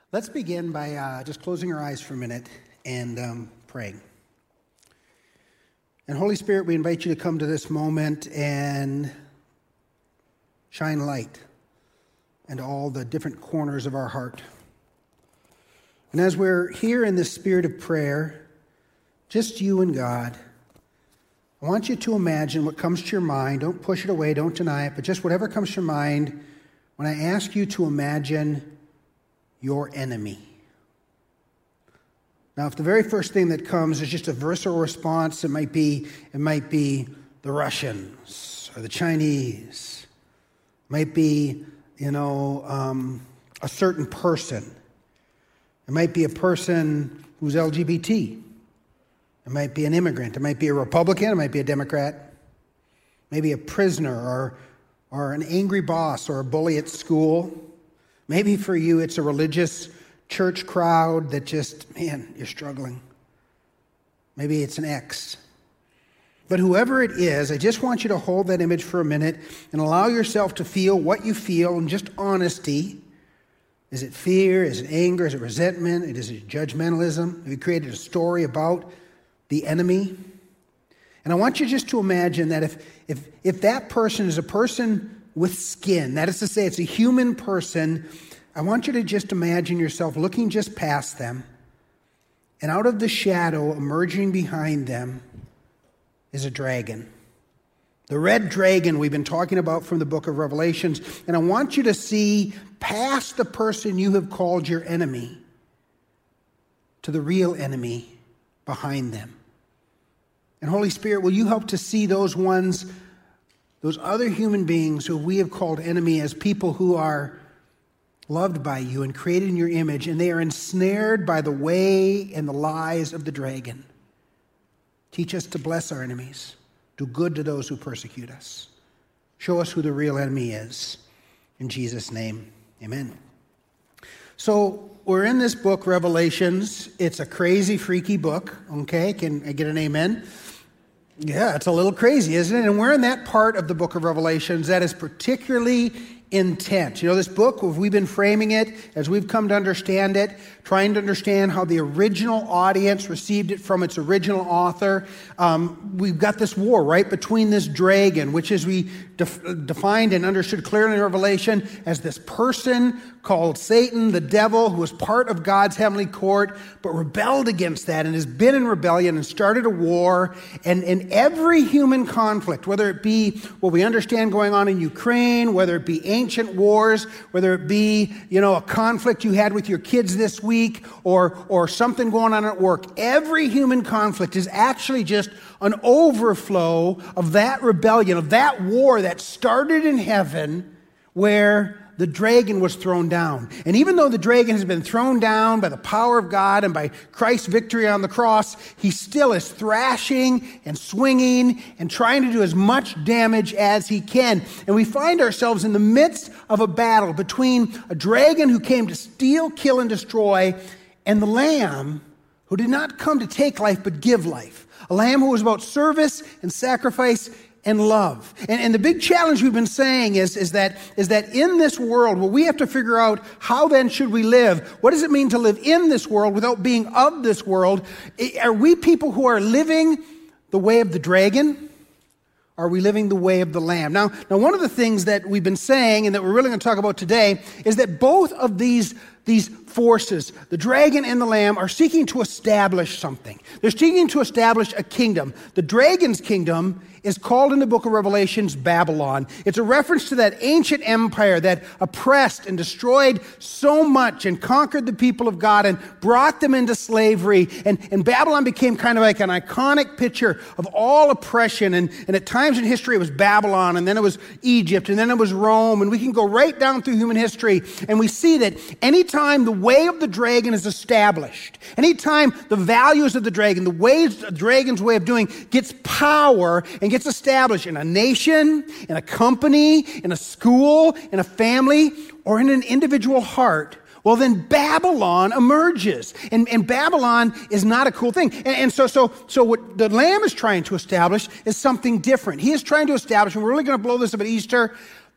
Let's begin by just closing our eyes for a minute and praying. And Holy Spirit, we invite you to come to this moment and shine light into all the different corners of our heart. And as we're here in this spirit of prayer, just you and God, I want you to imagine what comes to your mind. Don't push it away, don't deny it, but just whatever comes to your mind when I ask you to imagine your enemy. Now, if the very first thing that comes is just a visceral response, it might be the Russians or the Chinese. It might be, a certain person. It might be a person who's LGBT. It might be an immigrant. It might be a Republican. It might be a Democrat. Maybe a prisoner or an angry boss or a bully at school. Maybe for you it's a religious church crowd that just, you're struggling. Maybe it's an ex. But whoever it is, I just want you to hold that image for a minute and allow yourself to feel what you feel in just honesty. Is it fear? Is it anger? Is it resentment? Is it judgmentalism? Have you created a story about the enemy? And I want you just to imagine that if that person is a person with skin, that is to say, it's a human person, I want you to just imagine yourself looking just past them, and out of the shadow, emerging behind them, is a dragon. The red dragon we've been talking about from the book of Revelations, and I want you to see past the person you have called your enemy to the real enemy behind them. And Holy Spirit, will you help to see those other human beings who we have called enemy as people who are loved by you and created in your image, and they are ensnared by the way and the lies of the dragon. Teach us to bless our enemies, do good to those who persecute us. Show us who the real enemy is. In Jesus' name, amen. So we're in this book, Revelations. It's a crazy, freaky book, okay? Can I get an amen? Yeah, it's a little crazy, isn't it? And we're in that part of the book of Revelations that is particularly intense. This book, we've been framing it as we've come to understand it, trying to understand how the original audience received it from its original author. We've got this war, right, between this dragon, which is we defined and understood clearly in Revelation as this person called Satan, the devil, who was part of God's heavenly court, but rebelled against that and has been in rebellion and started a war. And in every human conflict, whether it be what we understand going on in Ukraine, whether it be ancient wars, whether it be, a conflict you had with your kids this week or something going on at work, every human conflict is actually just an overflow of that rebellion, of that war that started in heaven where the dragon was thrown down. And even though the dragon has been thrown down by the power of God and by Christ's victory on the cross, he still is thrashing and swinging and trying to do as much damage as he can. And we find ourselves in the midst of a battle between a dragon who came to steal, kill, and destroy, and the Lamb who did not come to take life but give life. A Lamb who was about service and sacrifice and love. And the big challenge we've been saying is that in this world, well, we have to figure out how then should we live? What does it mean to live in this world without being of this world? Are we people who are living the way of the dragon? Are we living the way of the Lamb? Now, one of the things that we've been saying and that we're really going to talk about today is that both of these forces, the dragon and the Lamb, are seeking to establish something. They're seeking to establish a kingdom. The dragon's kingdom is called in the book of Revelations Babylon. It's a reference to that ancient empire that oppressed and destroyed so much and conquered the people of God and brought them into slavery. And Babylon became kind of like an iconic picture of all oppression. And at times in history it was Babylon, and then it was Egypt, and then it was Rome. And we can go right down through human history, and we see that anytime the way of the dragon is established, anytime the values of the dragon, the dragon's way of doing gets power and gets established in a nation, in a company, in a school, in a family, or in an individual heart, well, then Babylon emerges. And Babylon is not a cool thing. And so what the Lamb is trying to establish is something different. He is trying to establish, and we're really going to blow this up at Easter,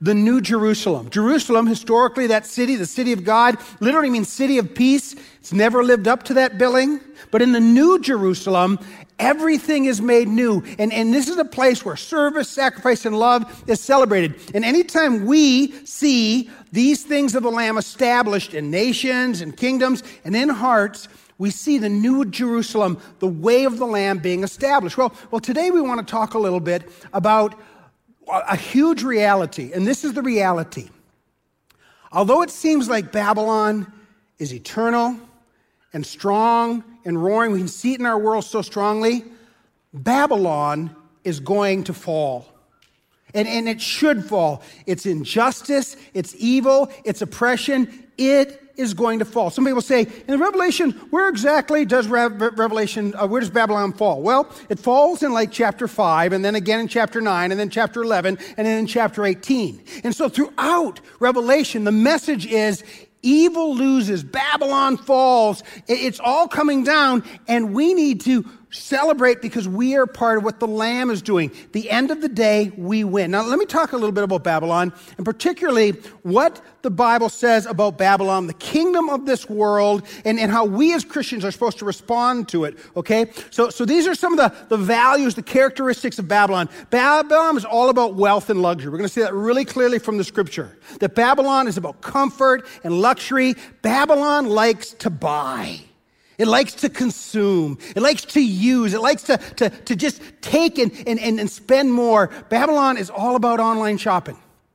the New Jerusalem. Jerusalem, historically, that city, the city of God, literally means city of peace. It's never lived up to that billing. But in the New Jerusalem, everything is made new. And this is a place where service, sacrifice, and love is celebrated. And anytime we see these things of the Lamb established in nations and kingdoms and in hearts, we see the New Jerusalem, the way of the Lamb being established. Well, today we want to talk a little bit about a huge reality, and this is the reality. Although it seems like Babylon is eternal and strong and roaring, we can see it in our world so strongly, Babylon is going to fall. And it should fall. It's injustice, it's evil, it's oppression, it is going to fall. Some people say, in the Revelation, where exactly does where does Babylon fall? Well, it falls in like chapter 5, and then again in chapter 9, and then chapter 11, and then in chapter 18. And so throughout Revelation, the message is evil loses, Babylon falls, it's all coming down, and we need to celebrate because we are part of what the Lamb is doing. The end of the day, we win. Now, let me talk a little bit about Babylon, and particularly what the Bible says about Babylon, the kingdom of this world, and how we as Christians are supposed to respond to it, okay? So these are some of the values, the characteristics of Babylon. Babylon is all about wealth and luxury. We're going to see that really clearly from the scripture, that Babylon is about comfort and luxury. Babylon likes to buy. It likes to consume. It likes to use. It likes to just take and spend more. Babylon is all about online shopping.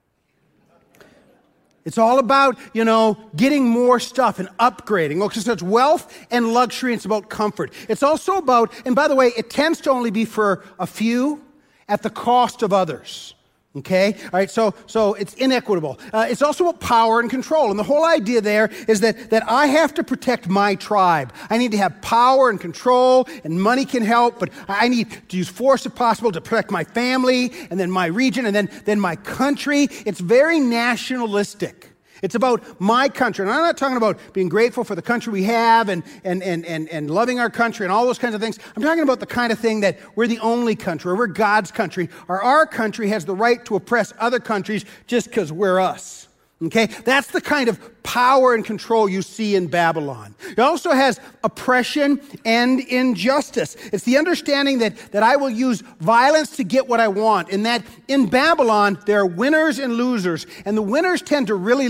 It's all about, getting more stuff and upgrading. Okay, so it's wealth and luxury. And it's about comfort. It's also about, and by the way, it tends to only be for a few at the cost of others. Okay? All right, so it's inequitable. It's also about power and control. And the whole idea there is that I have to protect my tribe. I need to have power and control, and money can help, but I need to use force if possible to protect my family, and then my region, and then my country. It's very nationalistic. It's about my country. And I'm not talking about being grateful for the country we have and loving our country and all those kinds of things. I'm talking about the kind of thing that we're the only country, or we're God's country, or our country has the right to oppress other countries just because we're us. Okay? That's the kind of power and control you see in Babylon. It also has oppression and injustice. It's the understanding that I will use violence to get what I want, and that in Babylon, there are winners and losers. And the winners tend to really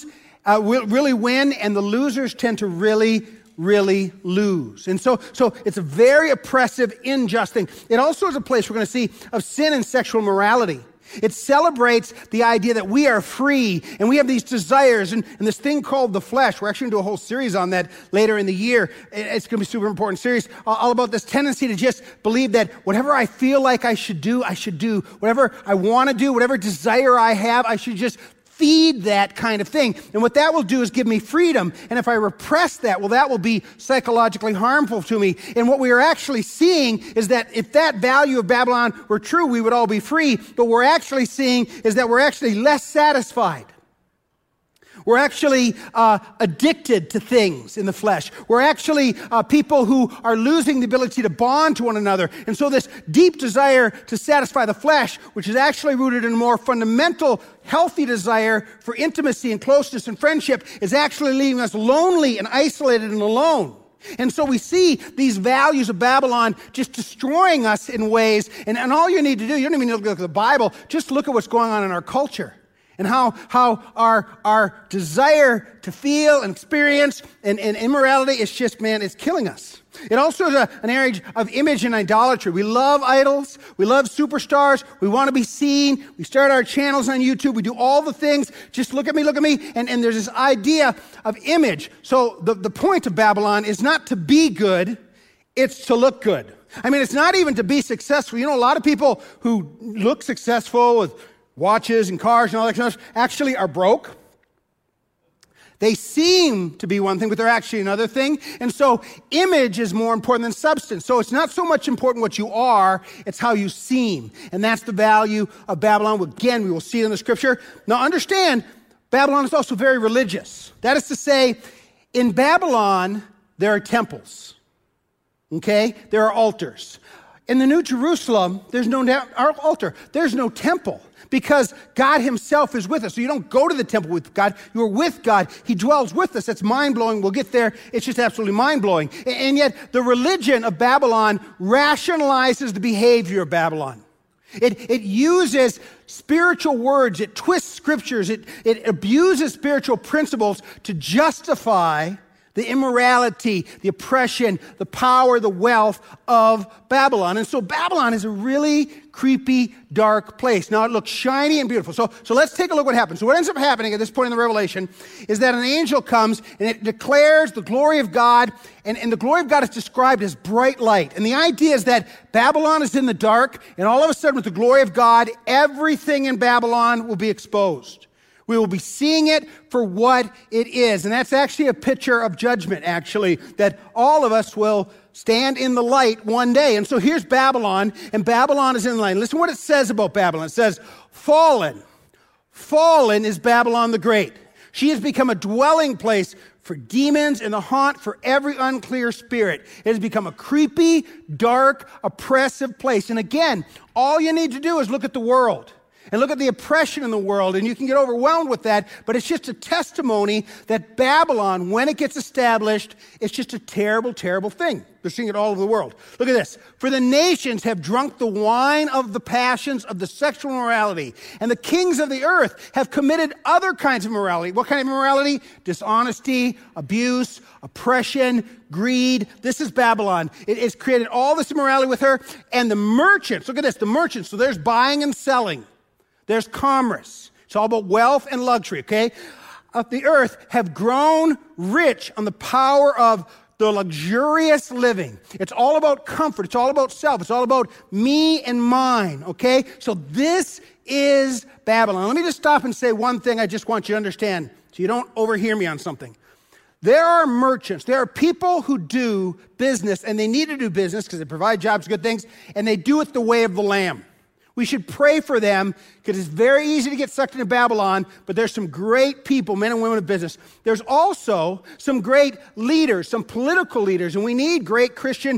really win, and the losers tend to really lose. And so it's a very oppressive, unjust thing. It also is a place we're going to see of sin and sexual morality. It celebrates the idea that we are free and we have these desires and this thing called the flesh. We're actually going to do a whole series on that later in the year. It's going to be a super important series all about this tendency to just believe that whatever I feel like I should do, I should do. Whatever I want to do, whatever desire I have, I should just feed that kind of thing. And what that will do is give me freedom. And if I repress that, well, that will be psychologically harmful to me. And what we are actually seeing is that if that value of Babylon were true, we would all be free. But what we're actually seeing is that we're actually less satisfied. We're actually addicted to things in the flesh. We're actually people who are losing the ability to bond to one another. And so this deep desire to satisfy the flesh, which is actually rooted in a more fundamental, healthy desire for intimacy and closeness and friendship, is actually leaving us lonely and isolated and alone. And so we see these values of Babylon just destroying us in ways. And all you need to do, you don't even need to look at the Bible, just look at what's going on in our culture. And how our desire to feel and experience and immorality is just, it's killing us. It also is an area of image and idolatry. We love idols. We love superstars. We want to be seen. We start our channels on YouTube. We do all the things. Just look at me. And there's this idea of image. So the point of Babylon is not to be good. It's to look good. It's not even to be successful. A lot of people who look successful with watches and cars and all that kind of stuff actually are broke. They seem to be one thing, but they're actually another thing. And so image is more important than substance. So it's not so much important what you are, it's how you seem. And that's the value of Babylon. Again, we will see it in the scripture. Now understand, Babylon is also very religious. That is to say, in Babylon, there are temples. Okay? There are altars. In the New Jerusalem, there's no altar. There's no temple. because God himself is with us. So you don't go to the temple with God. You're with God. He dwells with us. That's mind-blowing. We'll get there. It's just absolutely mind-blowing. And yet the religion of Babylon rationalizes the behavior of Babylon. It uses spiritual words. It twists scriptures. It abuses spiritual principles to justify the immorality, the oppression, the power, the wealth of Babylon. And so Babylon is a really creepy, dark place. Now it looks shiny and beautiful. So let's take a look what happens. So what ends up happening at this point in the Revelation is that an angel comes and it declares the glory of God. And the glory of God is described as bright light. And the idea is that Babylon is in the dark, and all of a sudden with the glory of God, everything in Babylon will be exposed. We will be seeing it for what it is. And that's actually a picture of judgment, actually, that all of us will stand in the light one day. And so here's Babylon, and Babylon is in the light. Listen what it says about Babylon. It says, fallen. Fallen is Babylon the Great. She has become a dwelling place for demons and a haunt for every unclear spirit. It has become a creepy, dark, oppressive place. And again, all you need to do is look at the world. And look at the oppression in the world, and you can get overwhelmed with that, but it's just a testimony that Babylon, when it gets established, it's just a terrible, terrible thing. They're seeing it all over the world. Look at this. For the nations have drunk the wine of the passions of the sexual immorality, and the kings of the earth have committed other kinds of immorality. What kind of immorality? Dishonesty, abuse, oppression, greed. This is Babylon. It has created all this immorality with her, and the merchants, look at this, the merchants, so there's buying and selling. There's commerce. It's all about wealth and luxury, okay? Of the earth have grown rich on the power of the luxurious living. It's all about comfort. It's all about self. It's all about me and mine, okay? So this is Babylon. Let me just stop and say one thing I just want you to understand so you don't overhear me on something. There are merchants. There are people who do business, and they need to do business because they provide jobs, good things, and they do it the way of the Lamb. We should pray for them because it's very easy to get sucked into Babylon, but there's some great people, men and women of business. There's also some great leaders, some political leaders, and we need great Christian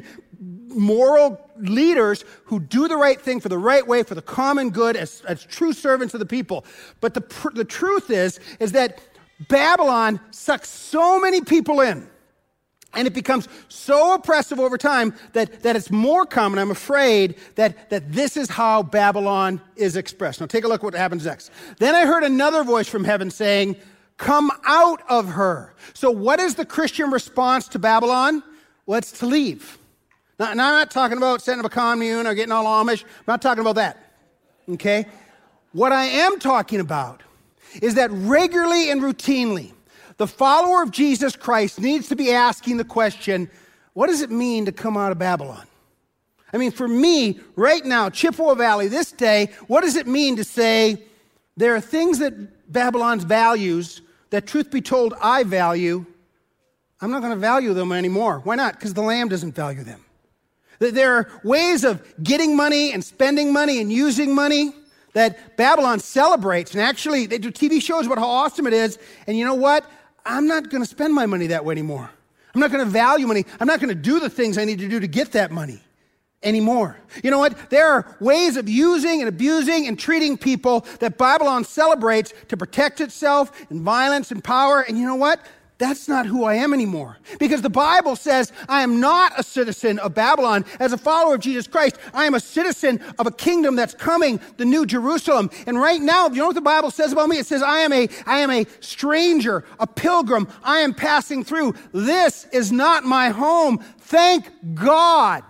moral leaders who do the right thing for the right way, for the common good, as true servants of the people. But the truth is that Babylon sucks so many people in, and it becomes so oppressive over time that it's more common, I'm afraid, that this is how Babylon is expressed. Now take a look at what happens next. Then I heard another voice from heaven saying, come out of her. So what is the Christian response to Babylon? Well, it's to leave. Now I'm not talking about setting up a commune or getting all Amish. I'm not talking about that, okay? What I am talking about is that regularly and routinely, the follower of Jesus Christ needs to be asking the question, what does it mean to come out of Babylon? I mean, for me, right now, Chippewa Valley, this day, what does it mean to say, there are things that Babylon's values that, truth be told, I value. I'm not going to value them anymore. Why not? Because the Lamb doesn't value them. There are ways of getting money and spending money and using money that Babylon celebrates. And actually, they do TV shows about how awesome it is. And you know what? I'm not going to spend my money that way anymore. I'm not going to value money. I'm not going to do the things I need to do to get that money anymore. You know what? There are ways of using and abusing and treating people that Babylon celebrates to protect itself in violence and power. And you know what? That's not who I am anymore. Because the Bible says I am not a citizen of Babylon. As a follower of Jesus Christ, I am a citizen of a kingdom that's coming, the New Jerusalem. And right now, you know what the Bible says about me? It says I am a stranger, a pilgrim. I am passing through. This is not my home. Thank God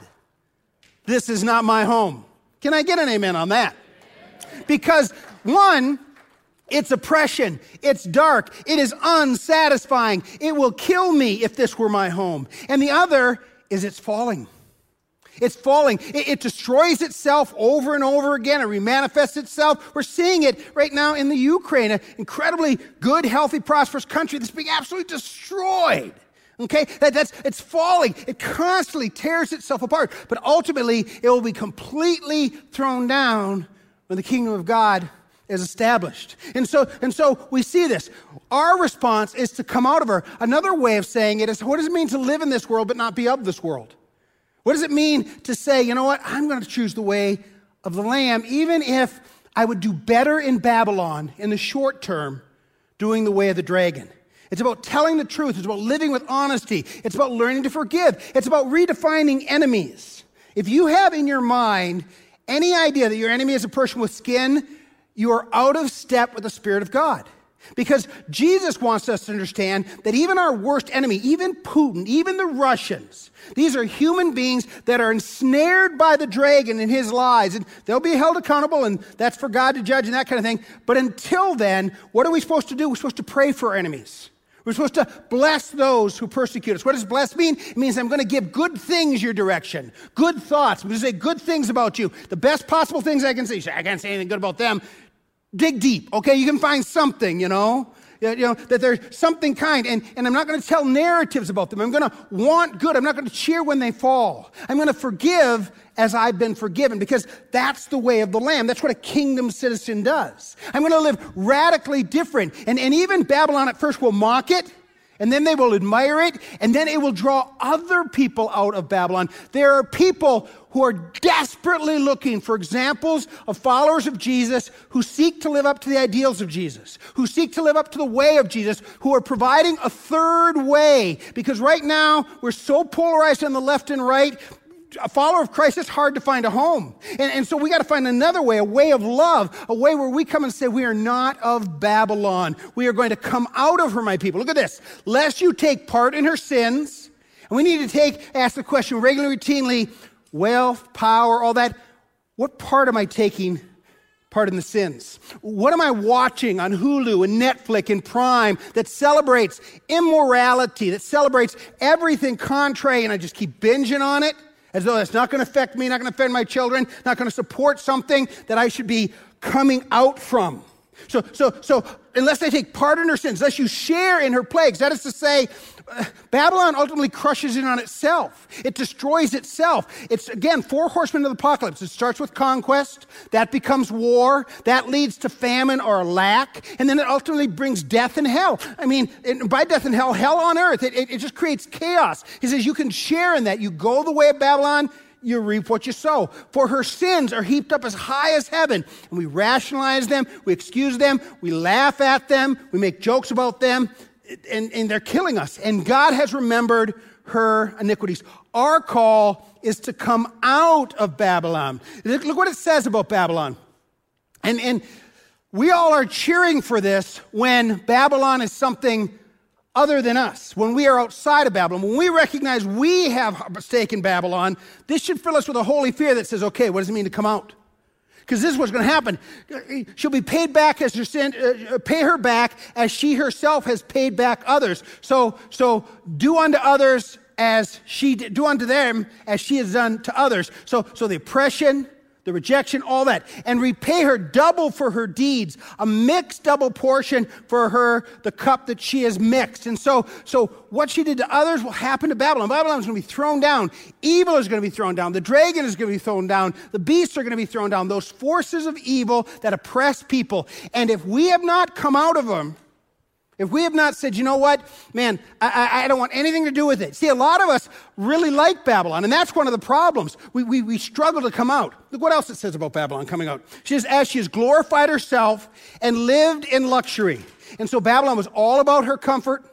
this is not my home. Can I get an amen on that? Because one, it's oppression. It's dark. It is unsatisfying. It will kill me if this were my home. And the other is it's falling. It's falling. It destroys itself over and over again. It remanifests itself. We're seeing it right now in the Ukraine, an incredibly good, healthy, prosperous country that's being absolutely destroyed. Okay? It's falling. It constantly tears itself apart. But ultimately, it will be completely thrown down when the kingdom of God is established. And so we see this. Our response is to come out of her. Another way of saying it is, what does it mean to live in this world but not be of this world? What does it mean to say, you know what, I'm going to choose the way of the Lamb, even if I would do better in Babylon in the short term doing the way of the dragon. It's about telling the truth. It's about living with honesty. It's about learning to forgive. It's about redefining enemies. If you have in your mind any idea that your enemy is a person with skin, you are out of step with the Spirit of God. Because Jesus wants us to understand that even our worst enemy, even Putin, even the Russians, these are human beings that are ensnared by the dragon and his lies. And they'll be held accountable, and that's for God to judge and that kind of thing. But until then, what are we supposed to do? We're supposed to pray for our enemies. We're supposed to bless those who persecute us. What does bless mean? It means I'm going to give good things your direction, good thoughts. I'm going to say good things about you, the best possible things I can say. You say, I can't say anything good about them. Dig deep, okay? You can find something, that there's something kind. And I'm not going to tell narratives about them. I'm going to want good. I'm not going to cheer when they fall. I'm going to forgive as I've been forgiven, because that's the way of the Lamb. That's what a kingdom citizen does. I'm going to live radically different. And even Babylon at first will mock it, and then they will admire it, and then it will draw other people out of Babylon. There are people who are desperately looking for examples of followers of Jesus who seek to live up to the ideals of Jesus, who seek to live up to the way of Jesus, who are providing a third way. Because right now, we're so polarized on the left and right, a follower of Christ, it's hard to find a home. And so we got to find another way, a way of love, a way where we come and say, we are not of Babylon. We are going to come out of her, my people. Look at this. Lest you take part in her sins. And we need to ask the question regularly, routinely, wealth, power, all that. What part am I taking part in the sins? What am I watching on Hulu and Netflix and Prime that celebrates immorality, that celebrates everything contrary, and I just keep binging on it? As though that's not going to affect me, not going to offend my children, not going to support something that I should be coming out from. So unless I take part in her sins, unless you share in her plagues, that is to say, Babylon ultimately crushes in on itself. It destroys itself. It's, again, 4 horsemen of the apocalypse. It starts with conquest. That becomes war. That leads to famine or lack. And then it ultimately brings death and hell. I mean, by death and hell, hell on earth. It just creates chaos. He says you can share in that. You go the way of Babylon, you reap what you sow. For her sins are heaped up as high as heaven. And we rationalize them. We excuse them. We laugh at them. We make jokes about them. And they're killing us. And God has remembered her iniquities. Our call is to come out of Babylon. Look what it says about Babylon. And we all are cheering for this when Babylon is something other than us, when we are outside of Babylon, when we recognize we have a stake in Babylon. This should fill us with a holy fear that says, okay, what does it mean to come out? Because this is what's going to happen. She'll be paid back as her sin, pay her back as she herself has paid back others. So do unto others as she did, do unto them as she has done to others. So the oppression, the rejection, all that. And repay her double for her deeds, a mixed double portion for her, the cup that she has mixed. And so what she did to others will happen to Babylon. Babylon is going to be thrown down. Evil is going to be thrown down. The dragon is going to be thrown down. The beasts are going to be thrown down. Those forces of evil that oppress people. And if we have not come out of them, if we have not said, you know what, man, I don't want anything to do with it. See, a lot of us really like Babylon, and that's one of the problems. We struggle to come out. Look what else it says about Babylon coming out. She says, as she has glorified herself and lived in luxury. And so Babylon was all about her comfort,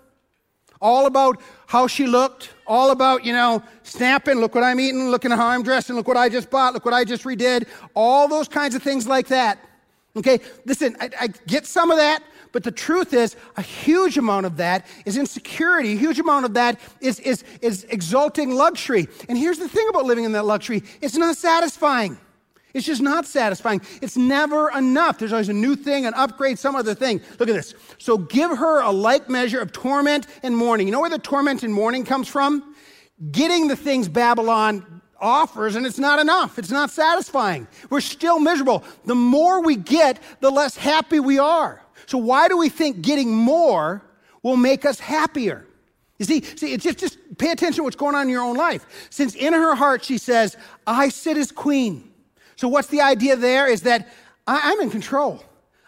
all about how she looked, all about, snapping, look what I'm eating, look at how I'm dressing, look what I just bought, look what I just redid, all those kinds of things like that. Okay, listen, I get some of that. But the truth is, a huge amount of that is insecurity. A huge amount of that is exalting luxury. And here's the thing about living in that luxury. It's not satisfying. It's just not satisfying. It's never enough. There's always a new thing, an upgrade, some other thing. Look at this. So give her a like measure of torment and mourning. You know where the torment and mourning comes from? Getting the things Babylon offers, and it's not enough. It's not satisfying. We're still miserable. The more we get, the less happy we are. So why do we think getting more will make us happier? You see, it's just pay attention to what's going on in your own life. Since in her heart she says, I sit as queen. So what's the idea there is that I'm in control.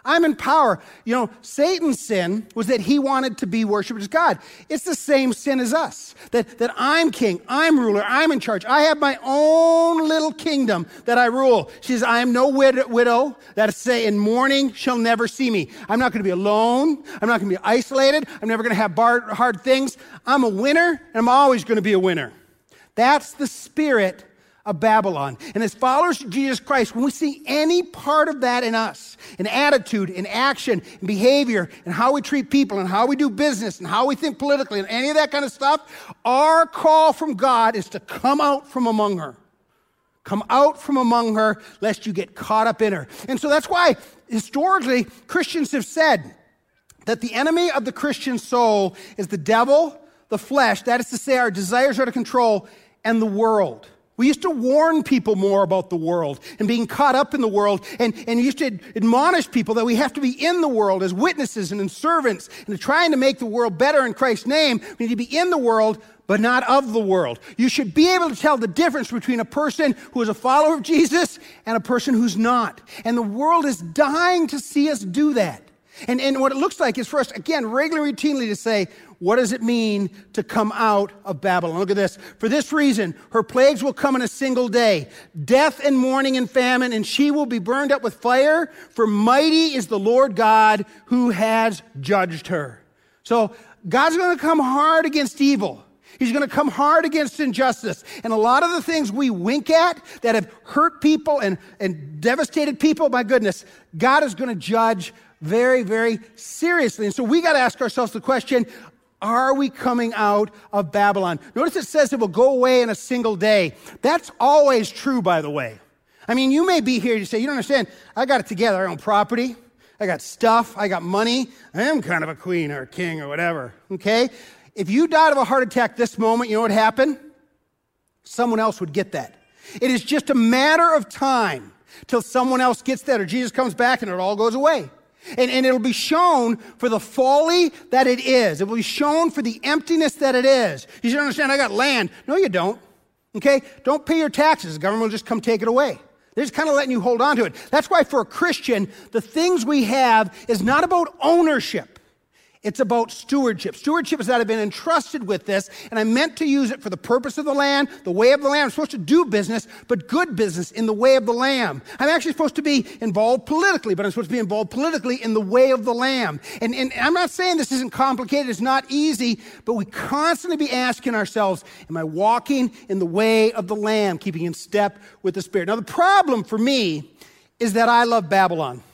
I'm in power. You know, Satan's sin was that he wanted to be worshipped as God. It's the same sin as us, that I'm king, I'm ruler, I'm in charge. I have my own little kingdom that I rule. She says, I am no widow, that is to say, in mourning shall never see me. I'm not going to be alone. I'm not going to be isolated. I'm never going to have hard things. I'm a winner, and I'm always going to be a winner. That's the spirit of Babylon. And as followers of Jesus Christ, when we see any part of that in us, in attitude, in action, in behavior, and how we treat people, and how we do business, and how we think politically, and any of that kind of stuff, our call from God is to come out from among her. Come out from among her, lest you get caught up in her. And so that's why, historically, Christians have said that the enemy of the Christian soul is the devil, the flesh, that is to say, our desires are out of control, and the world. We used to warn people more about the world and being caught up in the world, and used to admonish people that we have to be in the world as witnesses and as servants and trying to make the world better in Christ's name. We need to be in the world, but not of the world. You should be able to tell the difference between a person who is a follower of Jesus and a person who's not. And the world is dying to see us do that. And what it looks like is for us, again, regularly, routinely to say, what does it mean to come out of Babylon? Look at this. For this reason, her plagues will come in a single day, death and mourning and famine, and she will be burned up with fire, for mighty is the Lord God who has judged her. So God's going to come hard against evil. He's going to come hard against injustice. And a lot of the things we wink at that have hurt people and devastated people, my goodness, God is going to judge very, very seriously. And so we got to ask ourselves the question, are we coming out of Babylon? Notice it says it will go away in a single day. That's always true, by the way. I mean, you may be here, you say, you don't understand, I got it together. I own property, I got stuff, I got money. I am kind of a queen or a king or whatever, okay? If you died of a heart attack this moment, you know what happened? Someone else would get that. It is just a matter of time till someone else gets that or Jesus comes back and it all goes away. And it'll be shown for the folly that it is. It will be shown for the emptiness that it is. You should understand, I got land. No, you don't. Okay? Don't pay your taxes. The government will just come take it away. They're just kind of letting you hold on to it. That's why for a Christian, the things we have is not about ownership. It's about stewardship. Stewardship is that I've been entrusted with this, and I'm meant to use it for the purpose of the land, the way of the Lamb. I'm supposed to do business, but good business in the way of the Lamb. I'm actually supposed to be involved politically, but I'm supposed to be involved politically in the way of the Lamb. And I'm not saying this isn't complicated. It's not easy, but we constantly be asking ourselves, am I walking in the way of the Lamb, keeping in step with the Spirit? Now, the problem for me is that I love Babylon.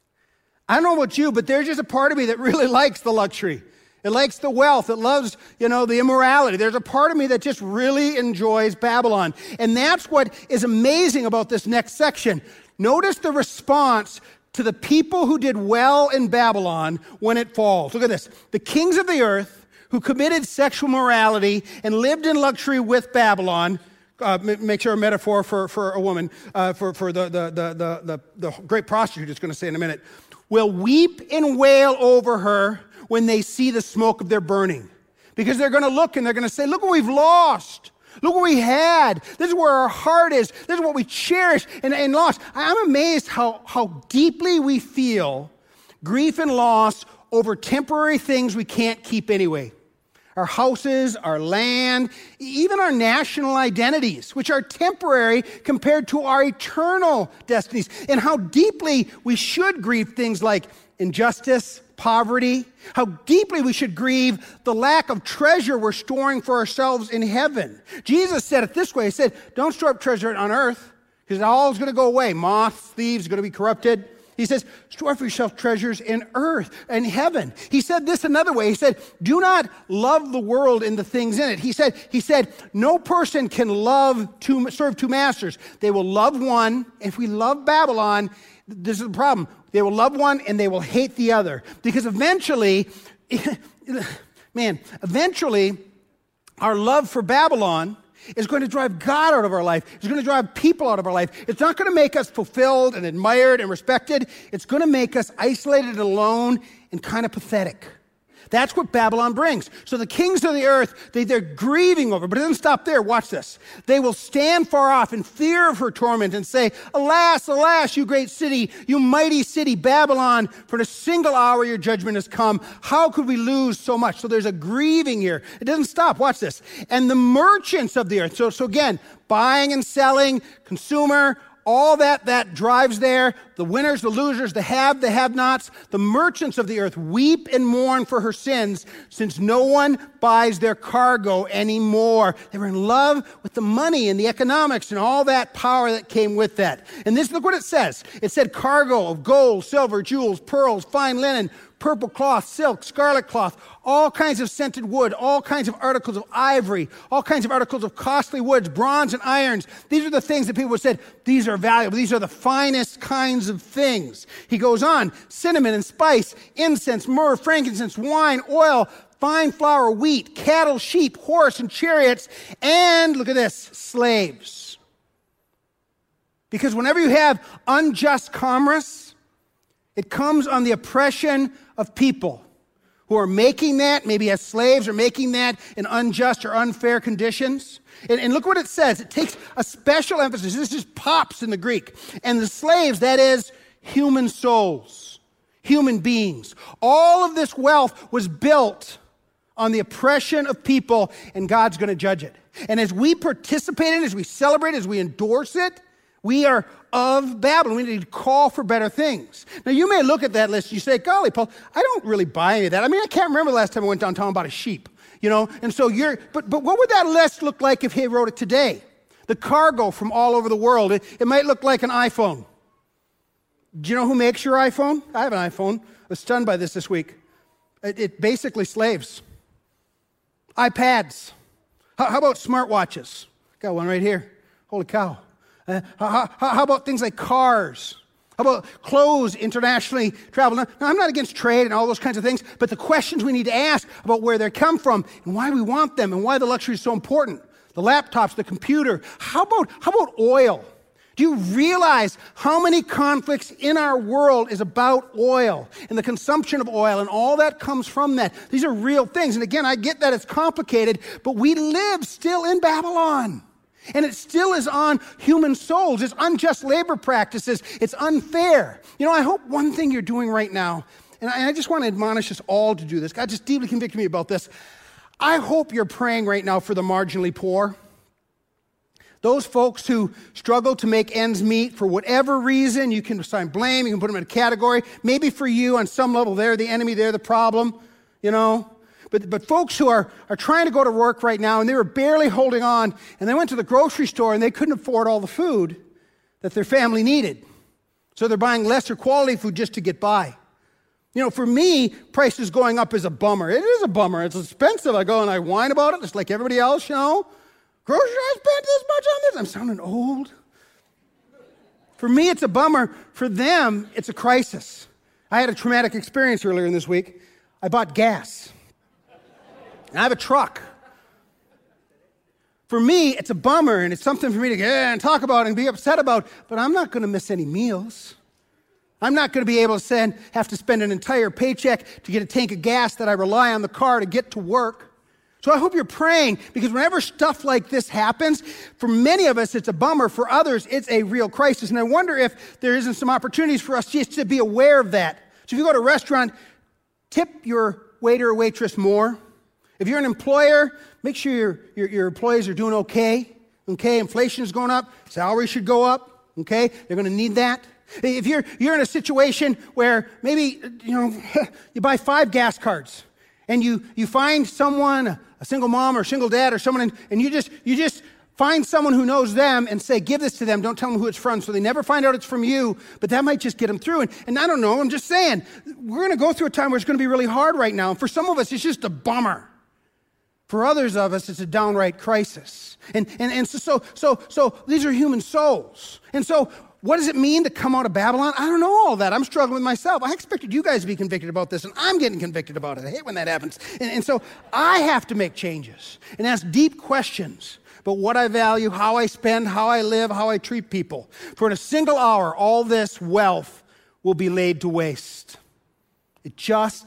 I don't know about you, but there's just a part of me that really likes the luxury. It likes the wealth. It loves, the immorality. There's a part of me that just really enjoys Babylon. And that's what is amazing about this next section. Notice the response to the people who did well in Babylon when it falls. Look at this. The kings of the earth who committed sexual morality and lived in luxury with Babylon, make sure a metaphor for a woman, for the great prostitute, it's going to say in a minute, will weep and wail over her when they see the smoke of their burning. Because they're going to look and they're going to say, look what we've lost. Look what we had. This is where our heart is. This is what we cherish and lost. I'm amazed how deeply we feel grief and loss over temporary things we can't keep anyway. Our houses, our land, even our national identities, which are temporary compared to our eternal destinies, and how deeply we should grieve things like injustice, poverty, how deeply we should grieve the lack of treasure we're storing for ourselves in heaven. Jesus said it this way. He said, don't store up treasure on earth because it all is going to go away. Moths, thieves, going to be corrupted. He says, store for yourself treasures in earth and heaven. He said this another way. He said, do not love the world and the things in it. He said, no person can serve two masters. They will love one. If we love Babylon, this is the problem. They will love one and they will hate the other. Because eventually, our love for Babylon is going to drive God out of our life. It's going to drive people out of our life. It's not going to make us fulfilled and admired and respected. It's going to make us isolated and alone and kind of pathetic. That's what Babylon brings. So the kings of the earth, they're grieving over, but it doesn't stop there. Watch this. They will stand far off in fear of her torment and say, alas, alas, you great city, you mighty city, Babylon, for in a single hour your judgment has come. How could we lose so much? So there's a grieving here. It doesn't stop. Watch this. And the merchants of the earth. So again, buying and selling, consumer, all that drives there, the winners, the losers, the have-nots, the merchants of the earth weep and mourn for her sins, since no one buys their cargo anymore. They were in love with the money and the economics and all that power that came with that. And look what it says. It said cargo of gold, silver, jewels, pearls, fine linen, purple cloth, silk, scarlet cloth, all kinds of scented wood, all kinds of articles of ivory, all kinds of articles of costly woods, bronze and irons. These are the things that people would say, these are valuable. These are the finest kinds of things. He goes on, cinnamon and spice, incense, myrrh, frankincense, wine, oil, fine flour, wheat, cattle, sheep, horse, and chariots, and look at this, slaves. Because whenever you have unjust commerce, it comes on the oppression of people who are making that, maybe as slaves, or making that in unjust or unfair conditions. And look what it says. It takes a special emphasis. This just pops in the Greek. And the slaves, that is human souls, human beings. All of this wealth was built on the oppression of people, and God's going to judge it. And as we participate in it, as we celebrate, as we endorse it, we are of Babylon. We need to call for better things. Now, you may look at that list and you say, golly, Paul, I don't really buy any of that. I mean, I can't remember the last time I went downtown and bought a sheep, And so but what would that list look like if he wrote it today? The cargo from all over the world. It might look like an iPhone. Do you know who makes your iPhone? I have an iPhone. I was stunned by this week. It basically slaves. iPads. How about smartwatches? Got one right here. Holy cow. How about things like cars? How about clothes internationally travel? Now, I'm not against trade and all those kinds of things, but the questions we need to ask about where they come from and why we want them and why the luxury is so important. The laptops, the computer. How about oil? Do you realize how many conflicts in our world is about oil and the consumption of oil and all that comes from that? These are real things. And again, I get that it's complicated, but we live still in Babylon. And it still is on human souls. It's unjust labor practices. It's unfair. I hope one thing you're doing right now, and I just want to admonish us all to do this. God just deeply convicted me about this. I hope you're praying right now for the marginally poor. Those folks who struggle to make ends meet for whatever reason. You can assign blame. You can put them in a category. Maybe for you on some level, they're the enemy, they're the problem, But folks who are trying to go to work right now and they were barely holding on and they went to the grocery store and they couldn't afford all the food that their family needed. So they're buying lesser quality food just to get by. For me, prices going up is a bummer. It is a bummer. It's expensive. I go and I whine about it just like everybody else, Grocery, I spent this much on this. I'm sounding old. For me, it's a bummer. For them, it's a crisis. I had a traumatic experience earlier in this week. I bought gas. And I have a truck. For me, it's a bummer, and it's something for me to get and talk about and be upset about, but I'm not going to miss any meals. I'm not going to be able to have to spend an entire paycheck to get a tank of gas that I rely on the car to get to work. So I hope you're praying, because whenever stuff like this happens, for many of us, it's a bummer. For others, it's a real crisis. And I wonder if there isn't some opportunities for us just to be aware of that. So if you go to a restaurant, tip your waiter or waitress more. If you're an employer, make sure your employees are doing okay. Okay, inflation is going up. Salaries should go up. Okay, they're going to need that. If you're in a situation where maybe, you buy 5 gas cards and you find someone, a single mom or single dad or someone, and you just find someone who knows them and say, give this to them. Don't tell them who it's from, so they never find out it's from you, but that might just get them through. And I don't know, I'm just saying, we're going to go through a time where it's going to be really hard right now. And for some of us, it's just a bummer. For others of us, it's a downright crisis. And so these are human souls. And so what does it mean to come out of Babylon? I don't know all that. I'm struggling with myself. I expected you guys to be convicted about this, and I'm getting convicted about it. I hate when that happens. And so I have to make changes and ask deep questions about what I value, how I spend, how I live, how I treat people. For in a single hour, all this wealth will be laid to waste. It just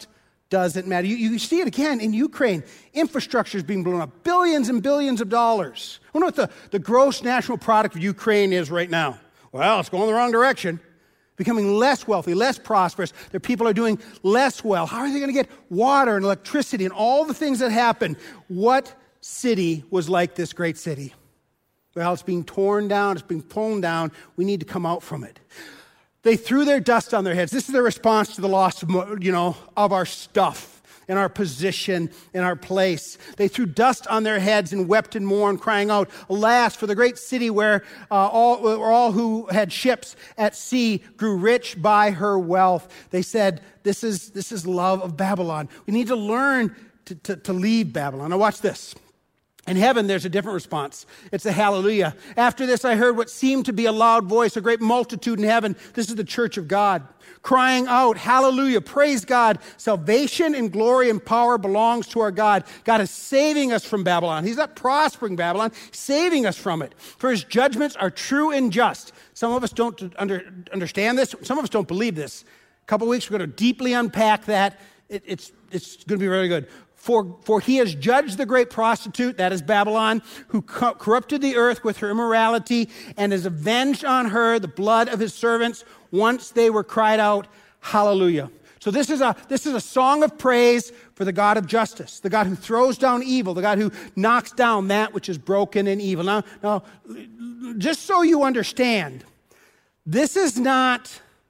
doesn't matter. You see it again in Ukraine. Infrastructure is being blown up. Billions and billions of dollars. I wonder what the gross national product of Ukraine is right now. Well, it's going the wrong direction. Becoming less wealthy, less prosperous. Their people are doing less well. How are they going to get water and electricity and all the things that happen? What city was like this great city? Well, it's being torn down. It's being pulled down. We need to come out from it. They threw their dust on their heads. This is their response to the loss of our stuff and our position and our place. They threw dust on their heads and wept and mourned, crying out, "Alas, for the great city where all who had ships at sea grew rich by her wealth." They said, this is love of Babylon. We need to learn to leave Babylon. Now watch this. In heaven, there's a different response. It's a hallelujah. After this, I heard what seemed to be a loud voice, a great multitude in heaven. This is the church of God, crying out, "Hallelujah, praise God. Salvation and glory and power belongs to our God. God is saving us from Babylon." He's not prospering Babylon, saving us from it. "For his judgments are true and just." Some of us don't understand this. Some of us don't believe this. A couple of weeks, we're going to deeply unpack that. It's going to be really good. For he has judged the great prostitute, that is Babylon, who corrupted the earth with her immorality, and has avenged on her the blood of his servants once they were cried out, "Hallelujah." So this is a song of praise for the God of justice, the God who throws down evil, the God who knocks down that which is broken and evil. Now, just so you understand, this is not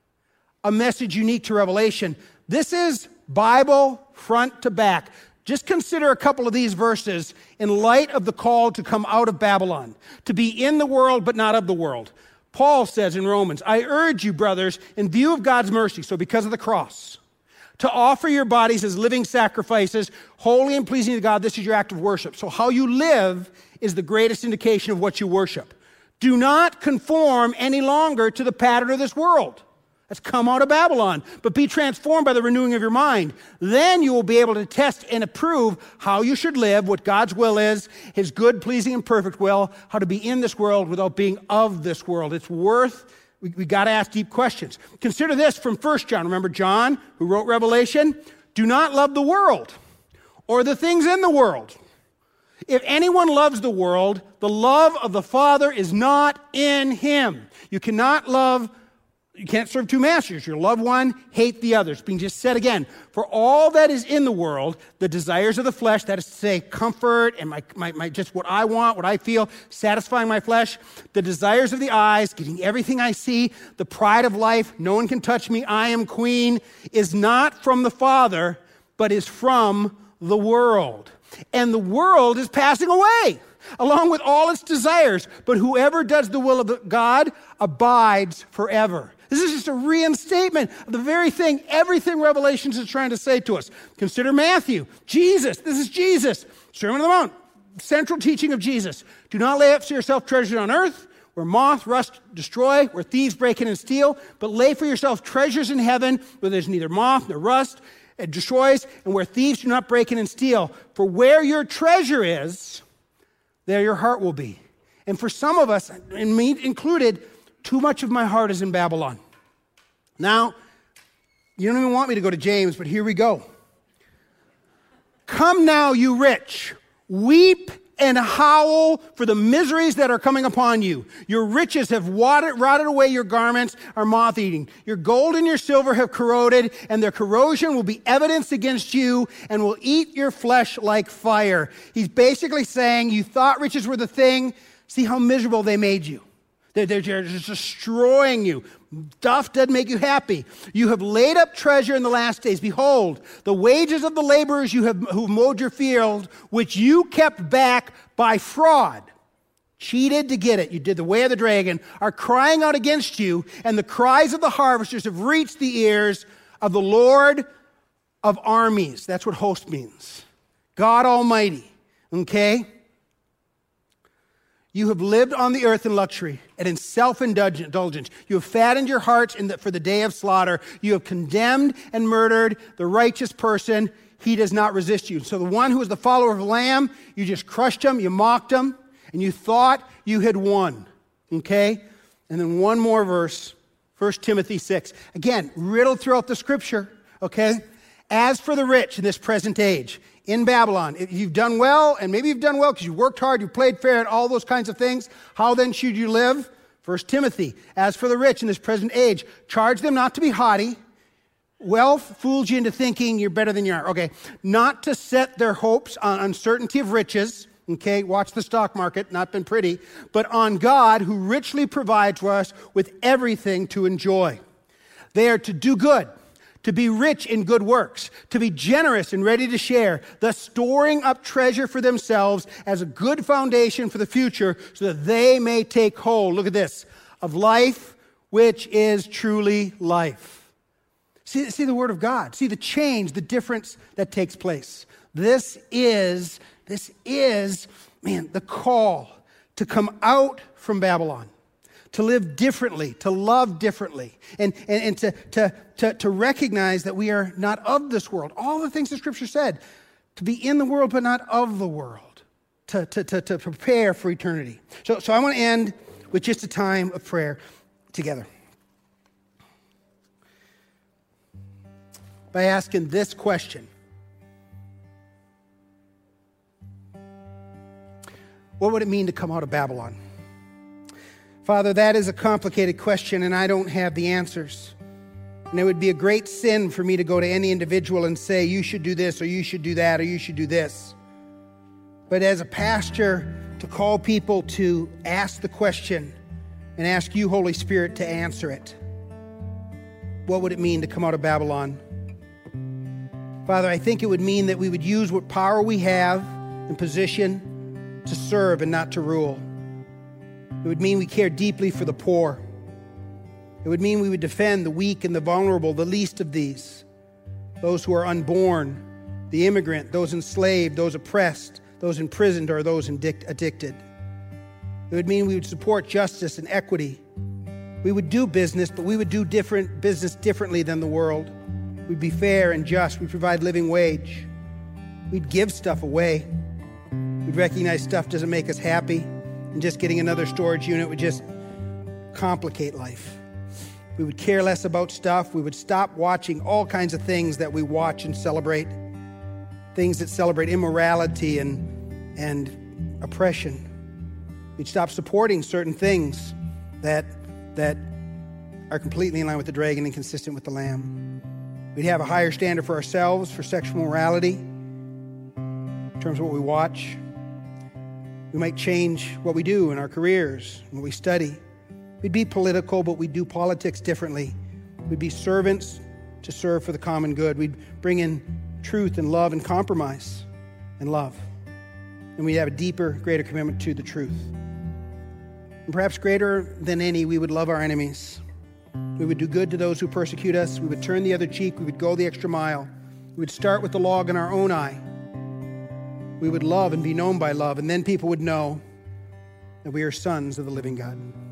a message unique to Revelation. This is Bible front to back. Just consider a couple of these verses in light of the call to come out of Babylon, to be in the world but not of the world. Paul says in Romans, "I urge you, brothers, in view of God's mercy," so because of the cross, "to offer your bodies as living sacrifices, holy and pleasing to God. This is your act of worship." So how you live is the greatest indication of what you worship. "Do not conform any longer to the pattern of this world." That's come out of Babylon. "But be transformed by the renewing of your mind. Then you will be able to test and approve how you should live, what God's will is, his good, pleasing, and perfect will, how to be in this world without being of this world." It's we got to ask deep questions. Consider this from 1 John. Remember John, who wrote Revelation? "Do not love the world or the things in the world. If anyone loves the world, the love of the Father is not in him." You can't serve two masters. You love one, hate the other. It's being just said again. "For all that is in the world, the desires of the flesh," that is to say, comfort and my just what I want, what I feel, satisfying my flesh, "the desires of the eyes, getting everything I see, the pride of life, no one can touch me, I am queen, is not from the Father, but is from the world. And the world is passing away, along with all its desires. But whoever does the will of God abides forever." This is just a reinstatement of the very thing, everything Revelation is trying to say to us. Consider Matthew. Jesus, this is Jesus. Sermon on the Mount, central teaching of Jesus. "Do not lay up for yourself treasures on earth, where moth, rust, destroy, where thieves break in and steal, but lay for yourself treasures in heaven, where there's neither moth nor rust, it destroys, and where thieves do not break in and steal. For where your treasure is, there your heart will be." And for some of us, and me included, too much of my heart is in Babylon. Now, you don't even want me to go to James, but here we go. "Come now, you rich, weep and howl for the miseries that are coming upon you. Your riches have rotted away, your garments are moth-eating. Your gold and your silver have corroded, and their corrosion will be evidence against you and will eat your flesh like fire." He's basically saying, you thought riches were the thing. See how miserable they made you. They're just destroying you. Stuff doesn't make you happy. "You have laid up treasure in the last days. Behold, the wages of the laborers who mowed your field, which you kept back by fraud, cheated to get it. You did the way of the dragon, are crying out against you, and the cries of the harvesters have reached the ears of the Lord of armies." That's what host means. God Almighty. Okay? "You have lived on the earth in luxury and in self-indulgence. You have fattened your hearts for the day of slaughter. You have condemned and murdered the righteous person. He does not resist you." So the one who is the follower of the Lamb, you just crushed him, you mocked him, and you thought you had won. Okay? And then one more verse, 1 Timothy 6. Again, riddled throughout the scripture. Okay? As for the rich in this present age, in Babylon, if you've done well, and maybe you've done well because you worked hard, you played fair, and all those kinds of things, how then should you live? 1 Timothy, as for the rich in this present age, charge them not to be haughty. Wealth fools you into thinking you're better than you are. Okay, not to set their hopes on uncertainty of riches. Okay, watch the stock market, not been pretty, but on God who richly provides for us with everything to enjoy. They are to do good, to be rich in good works, to be generous and ready to share, thus storing up treasure for themselves as a good foundation for the future so that they may take hold, look at this, of life which is truly life. See the word of God. See the change, the difference that takes place. This is, man, the call to come out from Babylon, to live differently, to love differently, and to recognize that we are not of this world. All the things the Scripture said, to be in the world but not of the world, to prepare for eternity. So I want to end with just a time of prayer together by asking this question. What would it mean to come out of Babylon? Father, that is a complicated question, and I don't have the answers. And it would be a great sin for me to go to any individual and say, you should do this, or you should do that, or you should do this. But as a pastor, to call people to ask the question and ask you, Holy Spirit, to answer it. What would it mean to come out of Babylon? Father, I think it would mean that we would use what power we have and position to serve and not to rule. It would mean we care deeply for the poor. It would mean we would defend the weak and the vulnerable, the least of these, those who are unborn, the immigrant, those enslaved, those oppressed, those imprisoned, or those addicted. It would mean we would support justice and equity. We would do business, but we would do business differently than the world. We'd be fair and just. We'd provide living wage. We'd give stuff away. We'd recognize stuff doesn't make us happy, and just getting another storage unit would just complicate life. We would care less about stuff. We would stop watching all kinds of things that we watch and celebrate, things that celebrate immorality and oppression. We'd stop supporting certain things that are completely in line with the dragon and consistent with the Lamb. We'd have a higher standard for ourselves, for sexual morality, in terms of what we watch. We might change what we do in our careers, what we study. We'd be political, but we'd do politics differently. We'd be servants to serve for the common good. We'd bring in truth and love and compromise and love. And we'd have a deeper, greater commitment to the truth. And perhaps greater than any, we would love our enemies. We would do good to those who persecute us. We would turn the other cheek. We would go the extra mile. We would start with the log in our own eye. We would love and be known by love, and then people would know that we are sons of the living God.